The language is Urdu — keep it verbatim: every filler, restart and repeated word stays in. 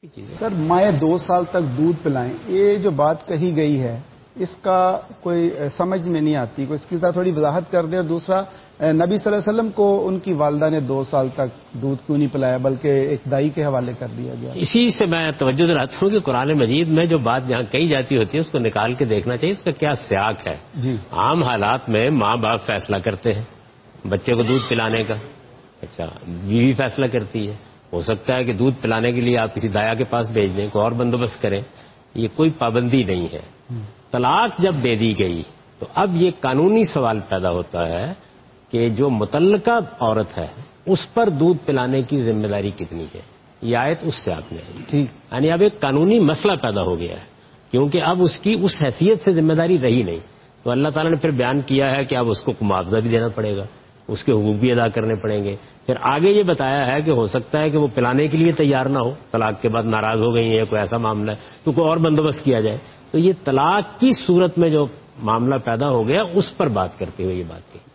سر مائیں دو سال تک دودھ پلائیں، یہ جو بات کہی گئی ہے اس کا کوئی سمجھ میں نہیں آتی، کوئی اس کی طرح تھوڑی وضاحت کر دیں۔ اور دوسرا، نبی صلی اللہ علیہ وسلم کو ان کی والدہ نے دو سال تک دودھ کیوں نہیں پلایا بلکہ ایک دائی کے حوالے کر دیا گیا؟ اسی سے میں توجہ دلاتا ہوں کہ قرآن مجید میں جو بات جہاں کہی جاتی ہوتی ہے اس کو نکال کے دیکھنا چاہیے اس کا کیا سیاق ہے۔ جی عام حالات میں ماں باپ فیصلہ کرتے ہیں بچے کو دودھ پلانے کا، اچھا بیوی فیصلہ کرتی ہے، ہو سکتا ہے کہ دودھ پلانے کے لیے آپ کسی دایا کے پاس بھیج دیں، کوئی اور بندوبست کریں، یہ کوئی پابندی نہیں ہے۔ طلاق جب دے دی گئی تو اب یہ قانونی سوال پیدا ہوتا ہے کہ جو متعلقہ عورت ہے اس پر دودھ پلانے کی ذمہ داری کتنی ہے، یہ آیت اس سے آپ نے ٹھیک، یعنی اب ایک قانونی مسئلہ پیدا ہو گیا ہے کیونکہ اب اس کی اس حیثیت سے ذمہ داری رہی نہیں، تو اللہ تعالیٰ نے پھر بیان کیا ہے کہ اب اس کو معاوضہ بھی دینا پڑے گا، اس کے حقوق بھی ادا کرنے پڑیں گے۔ پھر آگے یہ بتایا ہے کہ ہو سکتا ہے کہ وہ پلانے کے لیے تیار نہ ہو، طلاق کے بعد ناراض ہو گئی ہے، کوئی ایسا معاملہ ہے تو کوئی اور بندوبست کیا جائے۔ تو یہ طلاق کی صورت میں جو معاملہ پیدا ہو گیا اس پر بات کرتے ہوئے یہ بات کہی۔